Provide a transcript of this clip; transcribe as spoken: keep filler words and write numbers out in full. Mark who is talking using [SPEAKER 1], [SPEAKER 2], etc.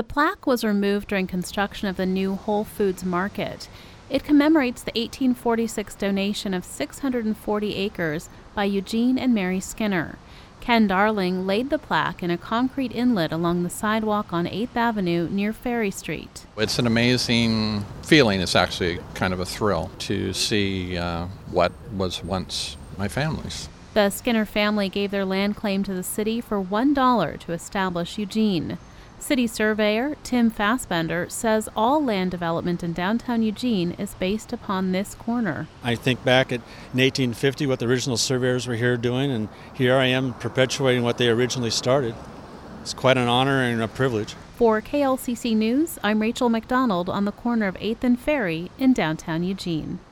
[SPEAKER 1] The plaque was removed during construction of the new Whole Foods Market. It commemorates the eighteen forty-six donation of six hundred forty acres by Eugene and Mary Skinner. Ken Darling laid the plaque in a concrete inlet along the sidewalk on eighth Avenue near Ferry Street.
[SPEAKER 2] It's an amazing feeling. It's actually kind of a thrill to see uh, what was once my family's.
[SPEAKER 1] The Skinner family gave their land claim to the city for one dollar to establish Eugene. City surveyor Tim Fassbender says all land development in downtown Eugene is based upon this corner.
[SPEAKER 3] I think back at in eighteen fifty what the original surveyors were here doing, and here I am perpetuating what they originally started. It's quite an honor and a privilege.
[SPEAKER 1] For K L C C News, I'm Rachel McDonald on the corner of eighth and Ferry in downtown Eugene.